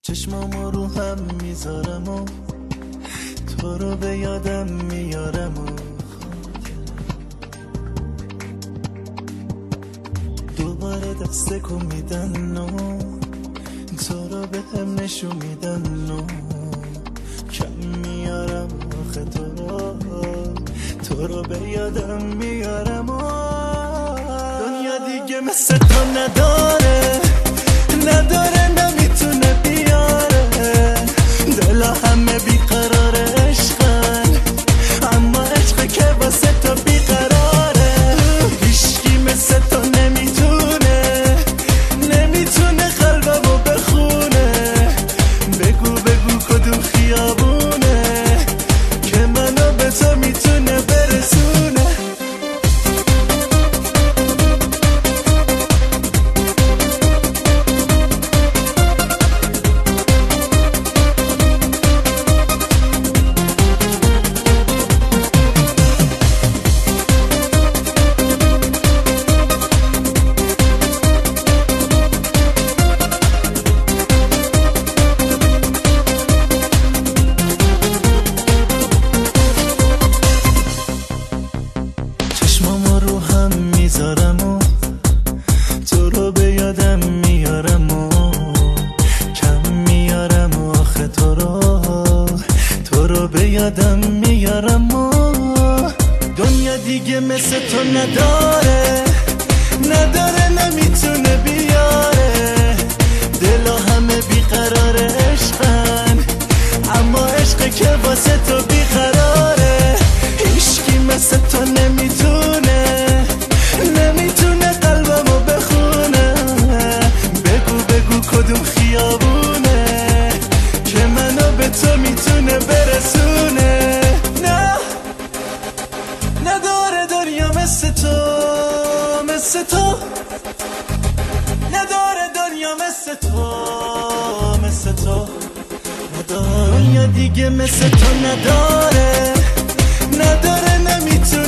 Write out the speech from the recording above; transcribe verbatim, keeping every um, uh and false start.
چشمامو رو هم میذارم و تو رو به یادم میارم و دوباره دست کو میدن و تو رو به هم نشون میدن و کم میارم آخه تو رو تو رو به یادم میارم و دنیا دیگه مثل تو نداره نداره نمیتونه بیاره دلا همه بیقرار عشقن اما عشق که واسه تو بیقراره هیچکی مثل تو نمیتونه نمیتونه قلبمو بخونه بگو بگو کدوم خیابونه که منو به تو میتونه برسونه میذارم و تو رو به یادم میارم و کم میارم و آخه تو رو تو رو به یادم میارم و دنیا دیگه مثل تو نداره نداره نمیتونه بیاره دلا همه بیقرار عشقن اما عشق که واسه تو بیقراره هیچکی مثل تو نمیتونه نمیتونه قلبمو بخونه بگو بگو کدوم خیابونه که منو به تو میتونه برسونه نه نداره دنیا مثل تو مثل تو نداره دنیا مثل تو مثل تو نداره دنیا دیگه مثل تو نداره نداره نمیتونه